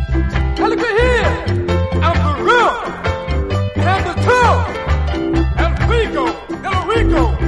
Now look at here. I'm the real. And I'm the tough. And Rico. And Rico.